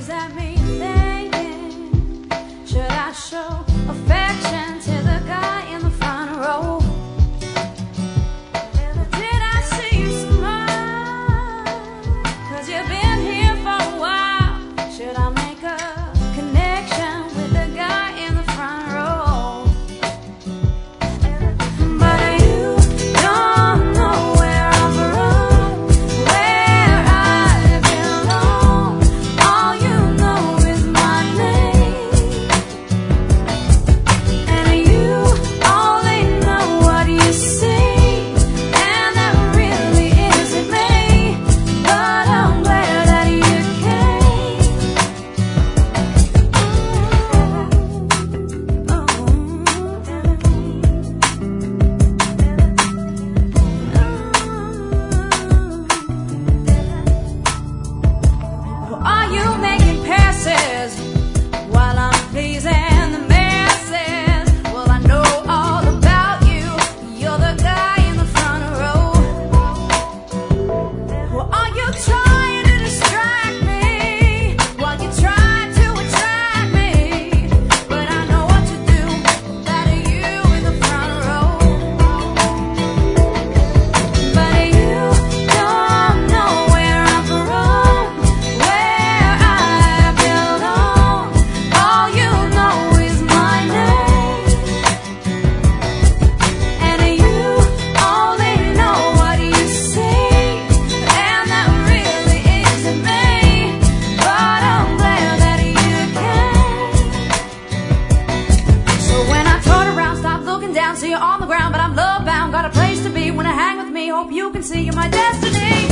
is at me thinking, should I show affection to the guy in the front row? Did I see you smile? 'Cause you've been here for a while. Should I make a connection with the guy in the front row? But you don't know where I'm from, where I belong. All you know is my name, and you only know what you see, and that really isn't me. But I'm glad that you came. Are you making passes while I'm pleasing the masses? Well, I know all about you. You're the guy in the front row. Well, are you trying to distract me while you try to attract me? But I know what to do about you in the front row. But you don't know where I'm from, where I belong. All you know is my name, and you only know what you see, and that really isn't me. But I'm glad that you came. So when I turn around, stop looking down, see you on the ground, but I'm love bound, got a place to be. When I hang with me, hope you can see you're my destiny.